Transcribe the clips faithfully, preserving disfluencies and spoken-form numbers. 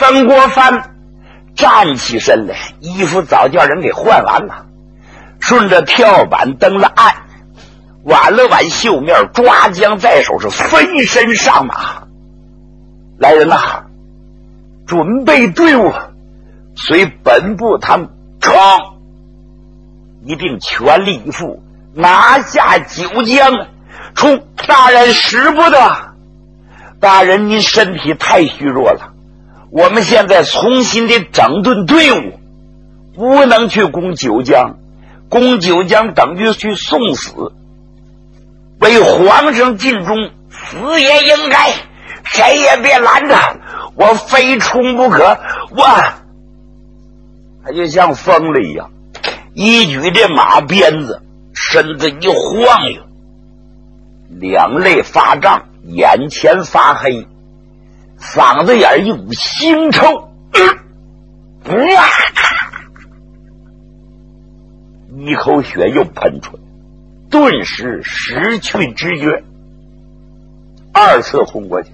曾国藩站起身来，衣服早叫人给换完了，顺着跳板登了岸，挽了挽袖面，抓将在手，是飞身上马。来人呐，准备队伍，随本部堂冲，一定全力以赴拿下九江。冲！大人使不得，大人您身体太虚弱了，我们现在重新的整顿队伍，不能去攻九江，攻九江等于去送死，为皇上尽忠，死也应该，谁也别拦着，我非冲不可。我他就像疯了一样，一举这马鞭子，身子一晃悠，两肋发胀，眼前发黑，嗓子眼一股腥臭，呃啊、一口血又喷出来，顿时失去知觉，二次昏过去。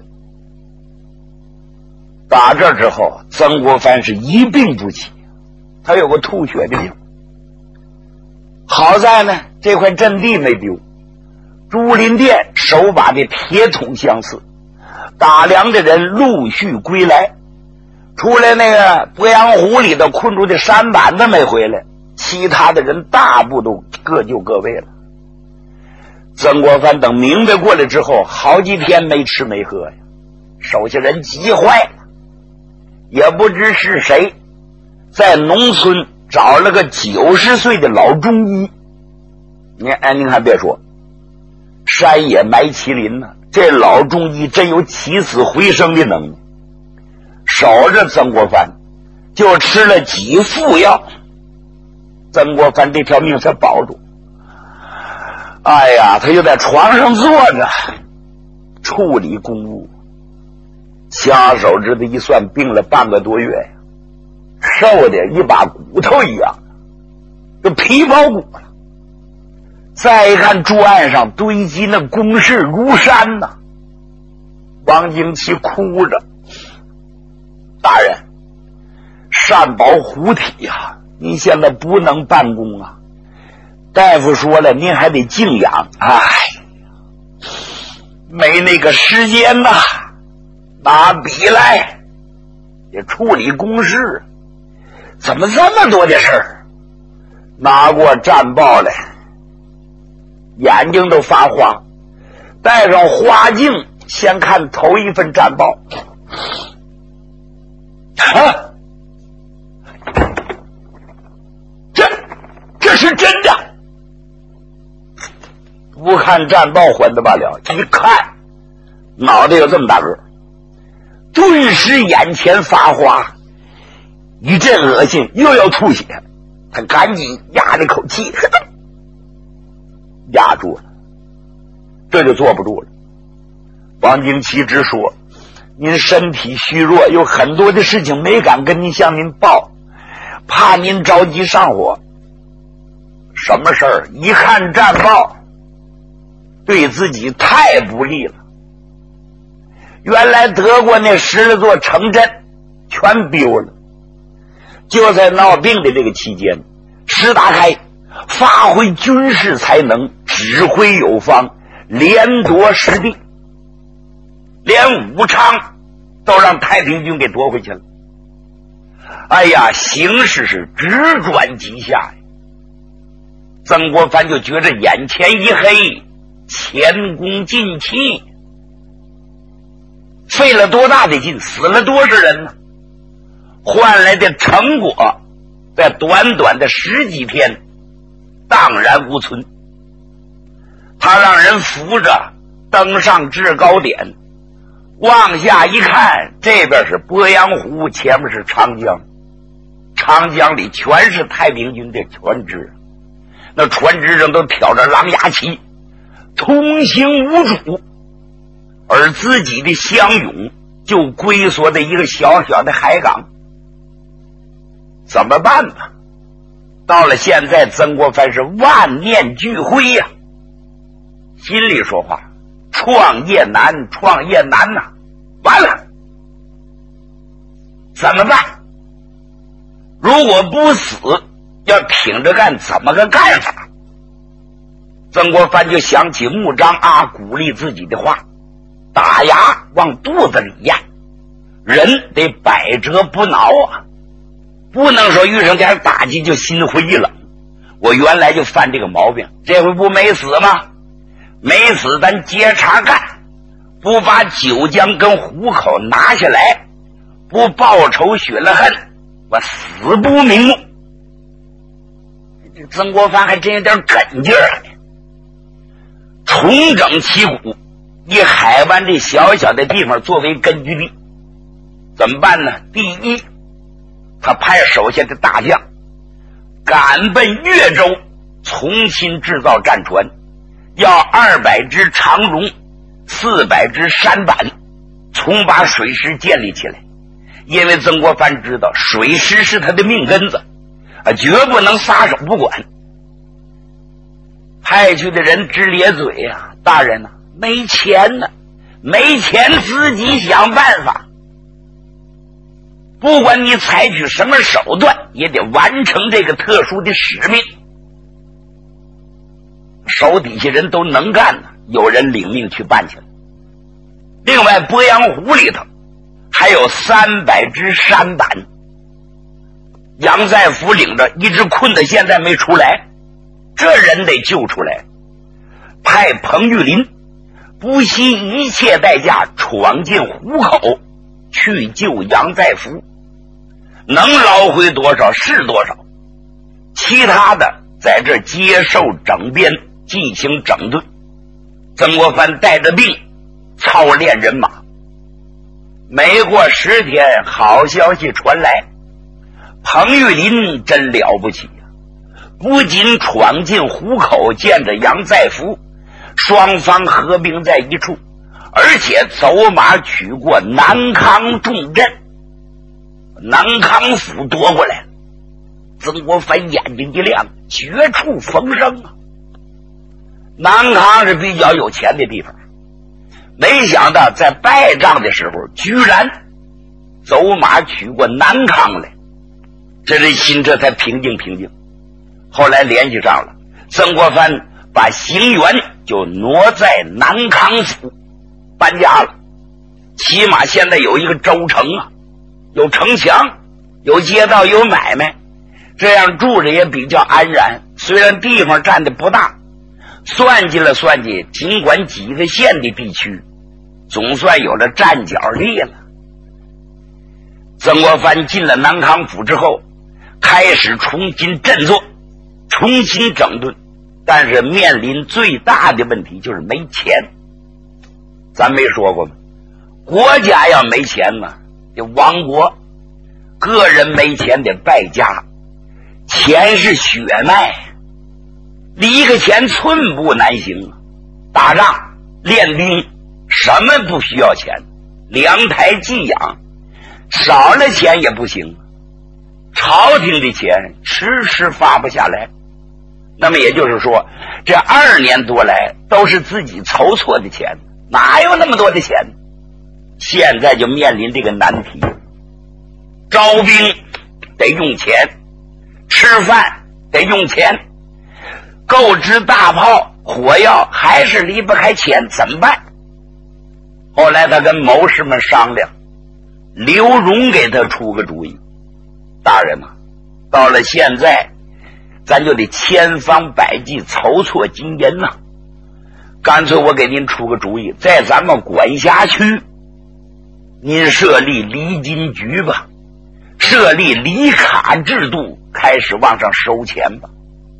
打这之后，曾国藩是一病不起，他有个吐血的病。好在呢，这块阵地没丢，竹林殿手把的铁桶相似，打粮的人陆续归来，除了那个鄱阳湖里头困住的山板子没回来，其他的人大部都各就各位了。曾国藩等明白过来之后，好几天没吃没喝呀，手下人急坏了，也不知是谁在农村找了个九十岁的老中医。您哎，您还别说，山野埋麒麟呢，这老中医真有起死回生的能力。守着曾国藩就吃了几副药，曾国藩这条命才保住。哎呀，他就在床上坐着处理公务，掐手指头一算，病了半个多月呀，瘦的一把骨头一样，就皮包骨了。再一看桌案上堆积那公事如山呐、啊，王经奇哭着：“大人，善保护体呀、啊，您现在不能办公啊。大夫说了，您还得静养。哎，没那个时间呐，拿笔来也处理公事，怎么这么多的事儿？拿过战报来。”眼睛都发花，戴上花镜，先看头一份战报。啊，这这是真的！不看战报还得罢了，一看脑袋有这么大个，顿时眼前发花，一阵恶心，又要吐血，他赶紧压了口气。压住了，这就坐不住了。王经奇直说：“您身体虚弱，有很多的事情没敢跟您向您报，怕您着急上火。什么事儿？一看战报，对自己太不利了。原来德国那十来座城镇全丢了，就在闹病的这个期间，石达开发挥军事才能，指挥有方，连夺失地，连武昌都让太平军给夺回去了。哎呀，形势是直转急下呀！曾国藩就觉着眼前一黑，前功尽弃，费了多大的劲，死了多少人呢？换来的成果，在短短的十几天荡然无存。他让人扶着登上制高点，往下一看，这边是鄱阳湖，前面是长江，长江里全是太平军的船只，那船只上都挑着狼牙旗，通行无阻，而自己的乡勇就龟缩在一个小小的海港。怎么办呢？到了现在，曾国藩是万念俱灰呀、啊，心里说话：创业难，创业难呐、啊！完了， 怎么办？如果不死，要挺着干，怎么个干法？曾国藩就想起穆彰阿鼓励自己的话，打牙往肚子里咽，人得百折不挠啊，不能说遇上点打击就心灰意冷。我原来就犯这个毛病，这回不没死吗？没死咱接茬干，不把九江跟虎口拿下来，不报仇雪了恨，我死不瞑目。这曾国藩还真有点梗劲儿啊！重整旗鼓，以海湾这小小的地方作为根据地，怎么办呢？第一，他派手下的大将赶奔越州，重新制造战船，要二百只长绒，四百只舢板，重把水师建立起来。因为曾国藩知道水师是他的命根子啊，绝不能撒手不管。派去的人直咧嘴啊，大人啊，没钱呢，没钱自己想办法。不管你采取什么手段，也得完成这个特殊的使命。手底下人都能干呢，有人领命去办去了。另外鄱阳湖里头还有三百只舢板，杨再福领着一直困到现在没出来，这人得救出来。派彭玉麟不惜一切代价闯进湖口去救杨再福，能捞回多少是多少，其他的在这接受整编，进行整顿。曾国藩带着兵操练人马，没过十天，好消息传来，彭玉麟真了不起啊！不仅闯进湖口见着杨再福，双方合并在一处，而且走马取过南康重镇，南康府夺过来了。曾国藩眼睛一亮，绝处逢生啊！南康是比较有钱的地方，没想到在败仗的时候居然走马取过南康来，这人心这才平静平静。后来联系上了，曾国藩把行辕就挪在南康府，搬家了。起码现在有一个州城啊，有城墙，有街道，有买卖，这样住着也比较安然。虽然地方占的不大，算计了算计，尽管几个县的地区，总算有了站脚地了。曾国藩进了南康府之后，开始重新振作，重新整顿，但是面临最大的问题就是没钱。咱没说过吗？国家要没钱呢，得亡国；个人没钱得败家。钱是血脉，离个钱寸步难行啊！打仗、练兵，什么不需要钱？粮台寄养，少了钱也不行。朝廷的钱迟迟发不下来，那么也就是说，这二年多来都是自己筹措的钱，哪有那么多的钱？现在就面临这个难题，招兵得用钱，吃饭得用钱，购置大炮火药还是离不开钱，怎么办？后来他跟谋士们商量，刘荣给他出个主意，大人啊，到了现在咱就得千方百计筹措金银呐、啊。干脆我给您出个主意，在咱们管辖区您设立厘金局吧，设立厘卡制度，开始往上收钱吧。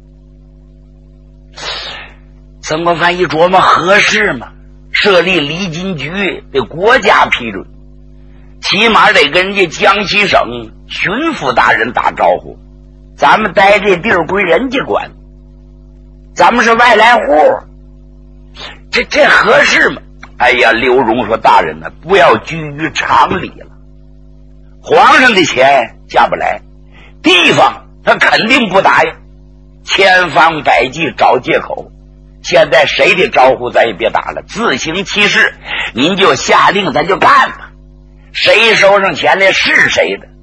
曾国藩一琢磨，合适吗？设立厘金局得国家批准，起码得跟人家江西省巡抚大人打招呼，咱们待这地儿归人家管，咱们是外来户，这这合适吗？哎呀，刘荣说，大人呢，不要拘于常理了，皇上的钱下不来，地方他肯定不答应，千方百计找借口。现在谁的招呼咱也别打了，自行其事，您就下令咱就干吧，谁收上钱来是谁的，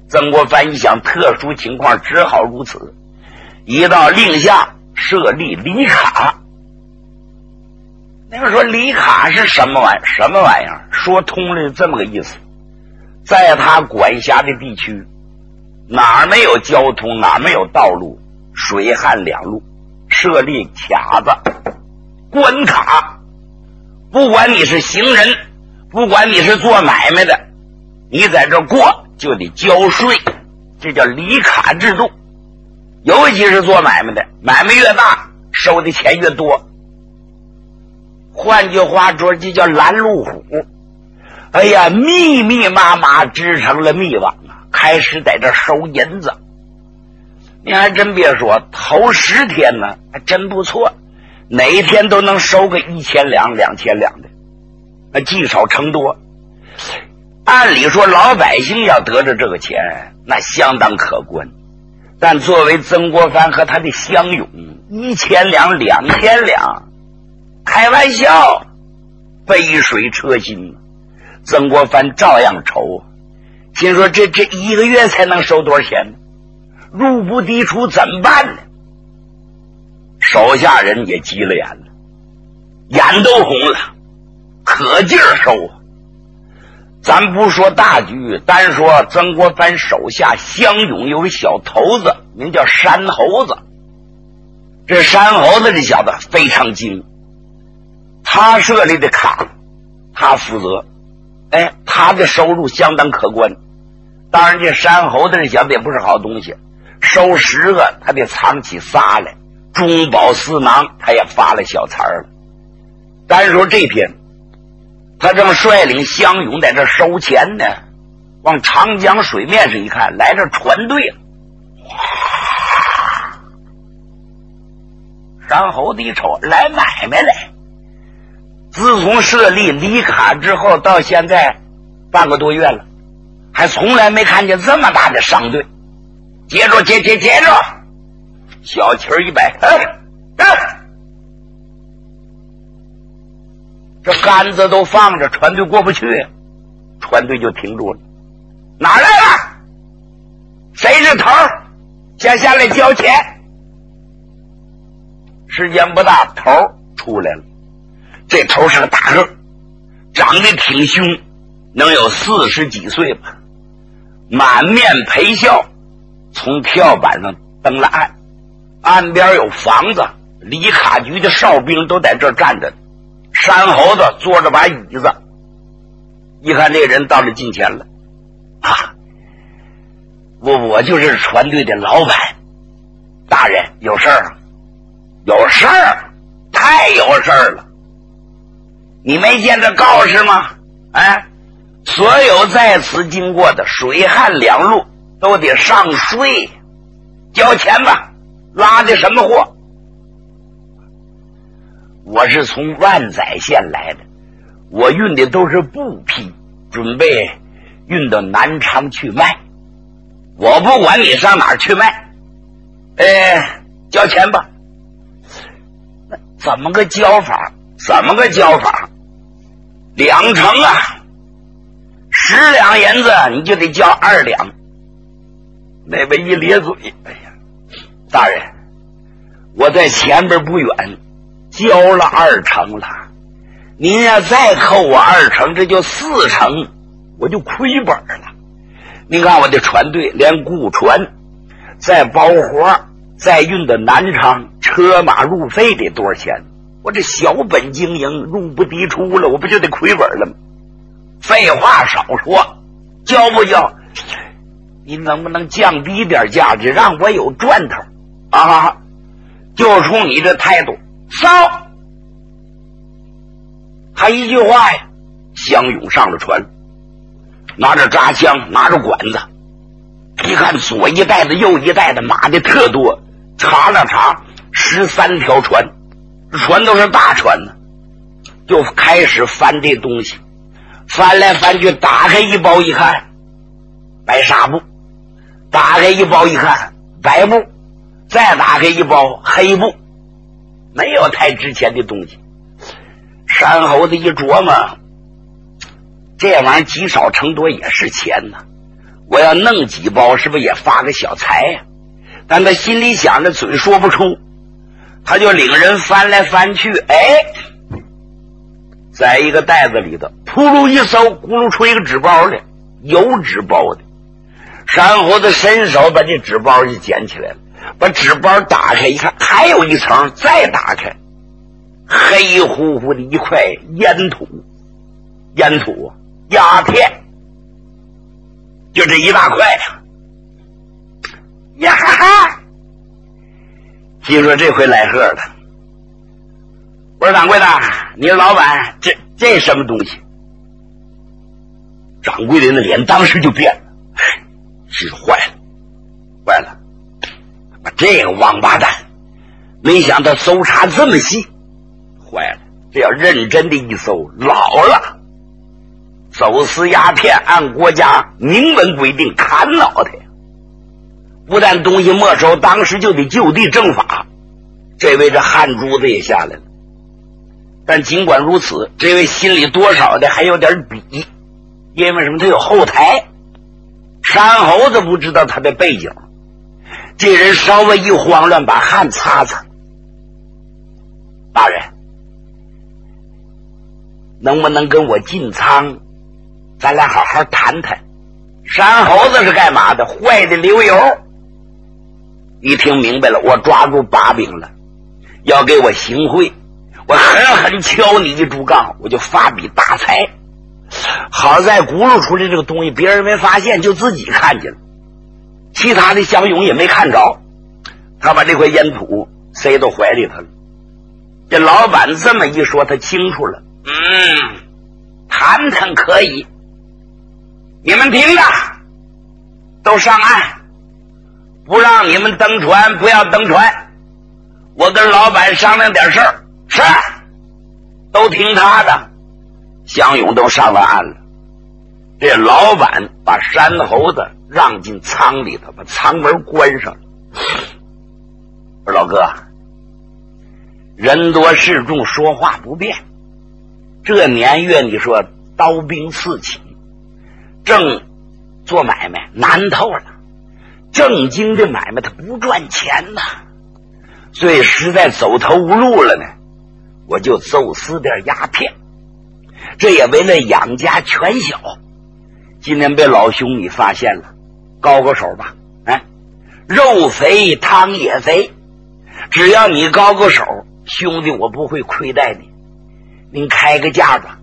曾国藩一想特殊情况只好如此，一道令下设立礼卡。那个说礼卡是什么玩意什么玩意儿？说通了这么个意思，在他管辖的地区，哪儿没有交通，哪儿没有道路，水旱两路，设立卡子关卡。不管你是行人，不管你是做买卖的，你在这过就得交税，这叫礼卡制度。尤其是做买卖的，买卖越大收的钱越多。换句话说，这叫拦路虎。哎呀，密密麻麻织成了密网啊，开始在这收银子。你还真别说，头十天呢还真不错，哪一天都能收个一千两两千两的，那积少成多。按理说老百姓要得着这个钱那相当可观，但作为曾国藩和他的乡勇，一千两两千两开玩笑，杯水车薪。曾国藩照样愁，心说这这一个月才能收多少钱呢？入不敷出怎么办呢？手下人也急了眼了，眼都红了，可劲儿收啊！咱不说大局，单说曾国藩手下乡勇有个小头子，名叫山猴子。这山猴子这小子非常精，他设立的卡他负责，哎，他的收入相当可观。当然这山猴子这小子也不是好东西，收十个他得藏起仨来，中饱私囊他也发了小财了。单说这天他正率领乡勇在这收钱呢，往长江水面上一看，来这船队了。山猴子一瞅，来买卖来。自从设立礼卡之后到现在半个多月了，还从来没看见这么大的商队。接着接接接着，小旗儿一摆，哎哎，这杆子都放着，船队过不去，船队就停住了。哪来了？谁是头？先下来交钱。时间不大，头出来了。这头是个大个，长得挺凶，能有四十几岁吧，满面陪笑，从跳板上登了岸。岸边有房子，礼卡局的哨兵都在这儿站着。山猴子坐着把椅子，一看这人到了近前了，啊，我我就是船队的老板，大人有事儿？有事儿？太有事儿了！你没见这告示吗？哎，所有在此经过的水旱两路都得上税，交钱吧。拉的什么货？我是从万载县来的，我运的都是布匹，准备运到南昌去卖。我不管你上哪儿去卖，哎，交钱吧。那怎么个交法？怎么个交法？两成啊，十两银子你就得交二两。那位一咧嘴，哎呀，大人，我在前边不远交了二成了，您要再扣我二成，这就四成，我就亏本了。您看我的船队连雇船再包活再运到南昌，车马路费得多少钱？我这小本经营入不敌出了，我不就得亏本了吗？废话少说，交不交？您能不能降低点价值，让我有赚头啊？就冲你这态度，烧！他一句话呀，乡勇上了船，拿着扎枪，拿着管子，一看左一带的右一带的马的特多，查了查，十三条船，船都是大船呢，就开始翻这东西，翻来翻去，打开一包一看，白纱布，打开一包一看，白布，再打开一包黑布，没有太值钱的东西。山猴子一琢磨，这玩意儿积少成多也是钱呐， 我要弄几包是不是也发个小财呀、啊？但他心里想着，嘴说不出，他就领人翻来翻去，哎，在一个袋子里头扑噜一搜，咕噜出一个纸包来，有纸包的。山猴子伸手把这纸包就捡起来了，把纸包打开一看，还有一层，再打开，黑乎乎的一块烟土，烟土鸦片，就这一大块呀、啊！呀哈哈！听说这回来贺了。我说掌柜的，你是老板，这这什么东西？掌柜的那脸当时就变了，是坏了，坏了！把这个王八蛋，没想到搜查这么细，坏了！这要认真的一搜，老了。走私鸦片按国家明文规定砍脑袋。不但东西没收，当时就得就地正法。这位这汗珠子也下来了，但尽管如此，这位心里多少的还有点比，因为什么？他有后台。山猴子不知道他的背景，这人稍微一慌乱，把汗擦擦。大人，能不能跟我进仓，咱俩好好谈谈？山猴子是干嘛的？坏的流油。一听明白了，我抓住把柄了，要给我行贿，我狠狠敲你一竹杠，我就发笔大财。好在轱辘出来这个东西别人没发现，就自己看见了，其他的乡勇也没看着。他把这块烟土塞到怀里头了。这老板这么一说，他清楚了，嗯，谈谈可以。你们听着，都上岸，不让你们登船，不要登船。我跟老板商量点事儿，是，都听他的。乡勇都上了岸了。这老板把山猴子让进舱里头，把舱门关上了。我说老哥，人多势众，说话不便。这年月你说刀兵四起，正做买卖难透了，正经的买卖他不赚钱呐，所以实在走投无路了呢，我就走私点鸦片，这也为了养家全小。今天被老兄你发现了，高个手吧，哎，肉肥汤也肥，只要你高个手，兄弟我不会亏待你，您开个价吧。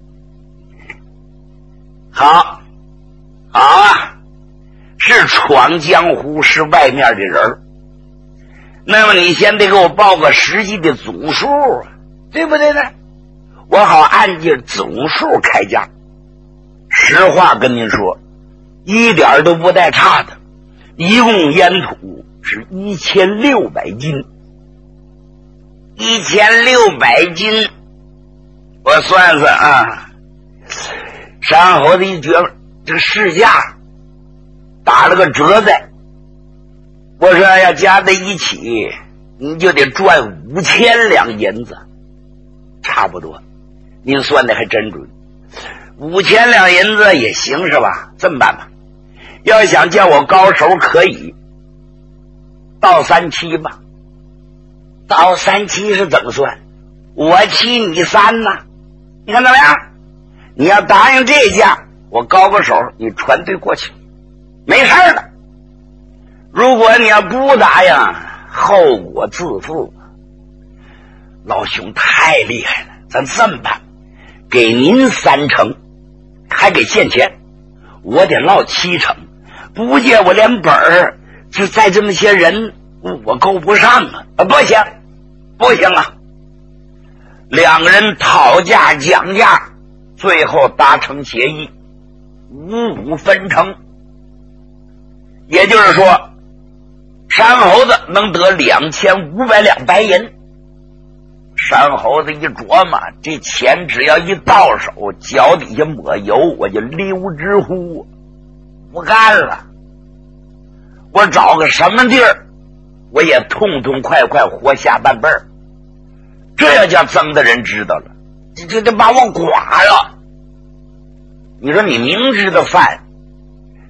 好好啊，是闯江湖，是外面的人，那么你先得给我报个实际的总数啊，对不对呢？我好按照总数开价。实话跟您说，一点都不带差的，一共烟土是一千六百斤，一千六百斤，我算算啊，山猴子一觉得这个市价打了个折在，我说要加在一起，你就得赚五千两银子，差不多，您算的还真准。五千两银子也行是吧？这么办吧，要想叫我高手可以到三七吧。到三七是怎么算？我七你三呐，你看怎么样？你要答应这价，我高个手，你船队过去没事的。如果你要不答应，后果自负。老兄太厉害了，咱这么办，给您三成，还给现钱，我得落七成，不借我连本儿，就在这么些人我够不上啊！啊，不行，不行啊！两个人讨价讲价，最后达成协议，五五分成。也就是说，山猴子能得两千五百两白银。山猴子一琢磨，这钱只要一到手，脚底下抹油，我就溜之乎，不干了。我找个什么地儿，我也痛痛快快活下半辈儿。这要叫曾的人知道了，这这这把我剐了。你说你明知道犯，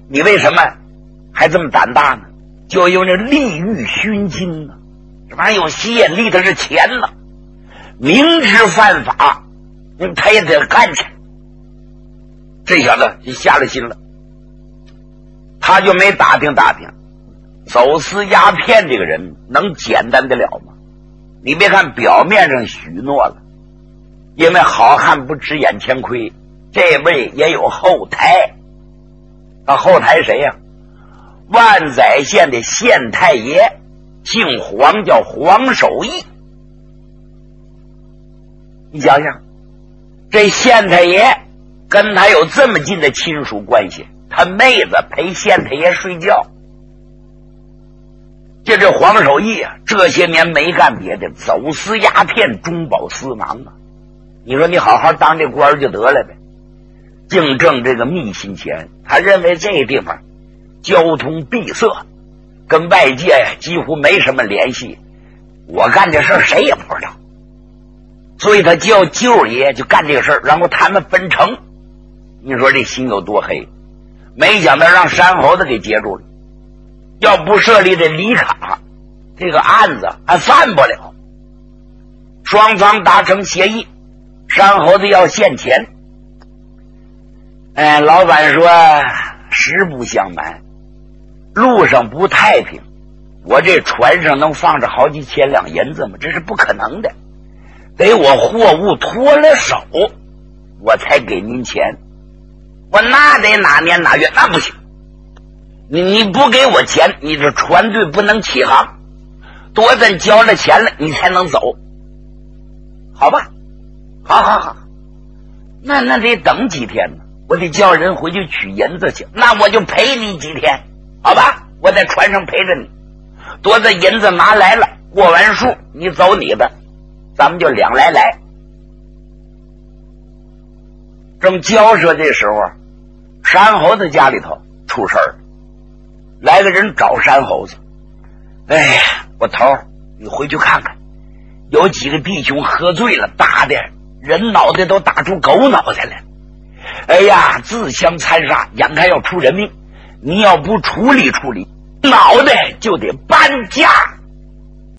你为什么还这么胆大呢？就因为那利欲熏金呢，这玩意儿有吸引力的是钱呢，明知犯法，他也得干去。这小子就下了心了，他就没打听打听，走私鸦片这个人能简单得了吗？你别看表面上许诺了，因为好汉不吃眼前亏，这位也有后台。他后台谁呀、啊？万载县的县太爷，姓黄，叫黄守义。你想想，这县太爷跟他有这么近的亲属关系，他妹子陪县太爷睡觉。就这黄守义啊，这些年没干别的，走私鸦片，中饱私囊啊。你说你好好当这官就得了呗，净挣这个密信钱。他认为这个地方交通闭塞，跟外界呀几乎没什么联系，我干这事儿谁也不知道，所以他叫舅爷就干这个事儿，然后他们分成。你说这心有多黑？没想到让山猴子给截住了，要不设立这里卡，这个案子还犯不了。双方达成协议，山猴子要现钱。哎，老板说实不相瞒，路上不太平，我这船上能放着好几千两银子吗？这是不可能的，得我货物脱了手我才给您钱。我那得哪年哪月，那不行，你你不给我钱，你这船队不能起航，多咱交了钱了你才能走。好吧，好好好，那那得等几天呢，我得叫人回去取银子去，那我就陪你几天，好吧，我在船上陪着你，多的银子拿来了，过完数你走你的，咱们就两来来。正交涉这时候，山猴子家里头出事儿，来个人找山猴子。哎呀，我头你回去看看，有几个弟兄喝醉了，打的人脑袋都打出狗脑袋来，哎呀，自相残杀，眼看要出人命，你要不处理处理，脑袋就得搬家。